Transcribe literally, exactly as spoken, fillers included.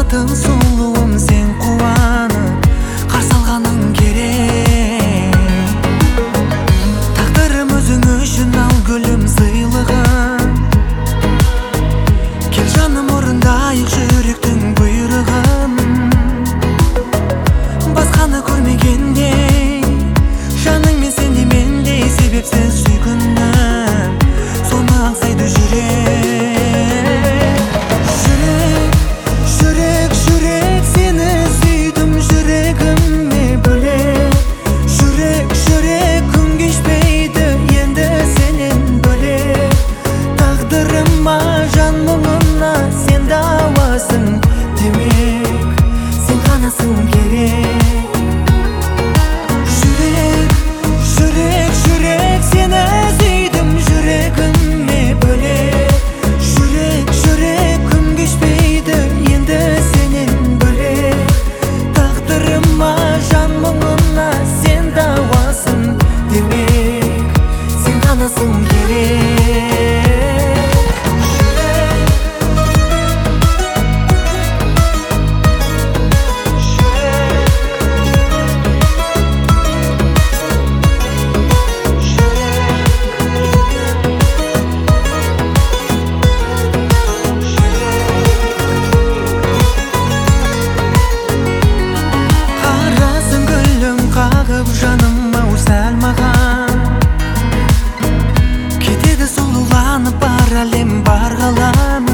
бақытым сұлуым сен қуанып қарсы алғаның керек. Тағдырым өзің үшін ал гүлім сыйлығын, кел жаным орындайық жүректің бұйрығын. Басқаны көрмегендей жаныңмен сенде мендей себепсіз сүйкімнің соны аңсайды жүрек. Жүрек, жүрек, жүрек, сені сүйдім жүрегіме бөлек. Жүрек, жүрек, күн кешпейді енді сенен бөлек. Тағдырыма жан мұңына сен дауасың демек, сен ғанасың керек. Жүрек, жүрек, жүрек, сені сүйдім жүрегіме бөлек. Жүрек, жүрек, күн кешпейді енді сенен бөлек. Тағдырыма жан мұңына сен дауасың демек, сен ғанасың керек. Қарасың гүлім қағып жаным ау сәл маған, кетеді сұлуланып бар әлем бар ғалам.